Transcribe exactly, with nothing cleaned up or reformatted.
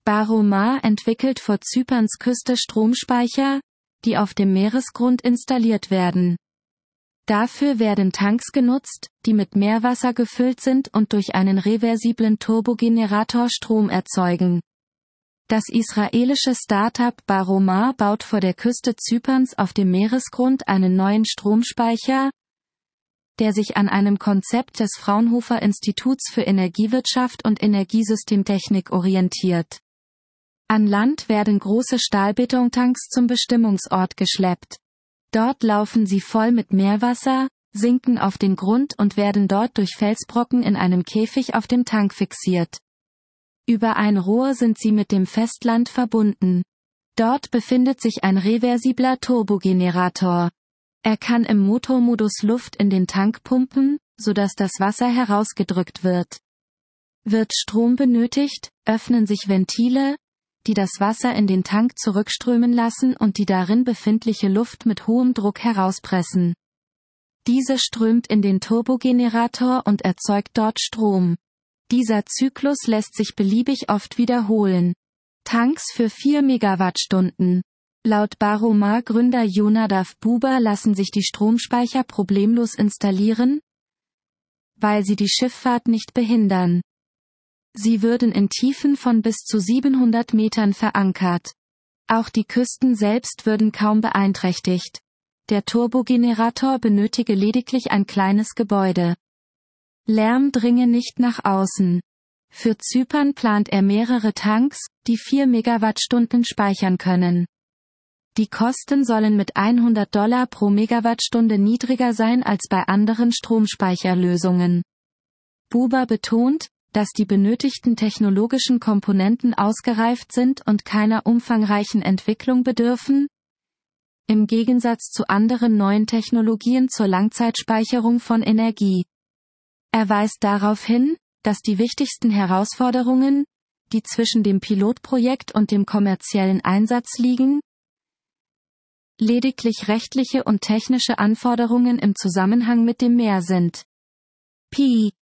Baromar entwickelt vor Zyperns Küste Stromspeicher, die auf dem Meeresgrund installiert werden. Dafür werden Tanks genutzt, die mit Meerwasser gefüllt sind und durch einen reversiblen Turbogenerator Strom erzeugen. Das israelische Start-up Baromar baut vor der Küste Zyperns auf dem Meeresgrund einen neuen Stromspeicher, der sich an einem Konzept des Fraunhofer Instituts für Energiewirtschaft und Energiesystemtechnik orientiert. An Land werden große Stahlbetontanks zum Bestimmungsort geschleppt. Dort laufen sie voll mit Meerwasser, sinken auf den Grund und werden dort durch Felsbrocken in einem Käfig auf dem Tank fixiert. Über ein Rohr sind sie mit dem Festland verbunden. Dort befindet sich ein reversibler Turbogenerator. Er kann im Motormodus Luft in den Tank pumpen, sodass das Wasser herausgedrückt wird. Wird Strom benötigt, öffnen sich Ventile, die das Wasser in den Tank zurückströmen lassen und die darin befindliche Luft mit hohem Druck herauspressen. Diese strömt in den Turbogenerator und erzeugt dort Strom. Dieser Zyklus lässt sich beliebig oft wiederholen. Tanks für vier Megawattstunden. Laut Baromar-Gründer Yonadav Buber lassen sich die Stromspeicher problemlos installieren, weil sie die Schifffahrt nicht behindern. Sie würden in Tiefen von bis zu siebenhundert Metern verankert. Auch die Küsten selbst würden kaum beeinträchtigt. Der Turbogenerator benötige lediglich ein kleines Gebäude. Lärm dringe nicht nach außen. Für Zypern plant er mehrere Tanks, die vier Megawattstunden speichern können. Die Kosten sollen mit hundert Dollar pro Megawattstunde niedriger sein als bei anderen Stromspeicherlösungen. Buber betont, dass die benötigten technologischen Komponenten ausgereift sind und keiner umfangreichen Entwicklung bedürfen, im Gegensatz zu anderen neuen Technologien zur Langzeitspeicherung von Energie. Er weist darauf hin, dass die wichtigsten Herausforderungen, die zwischen dem Pilotprojekt und dem kommerziellen Einsatz liegen, lediglich rechtliche und technische Anforderungen im Zusammenhang mit dem Meer sind. P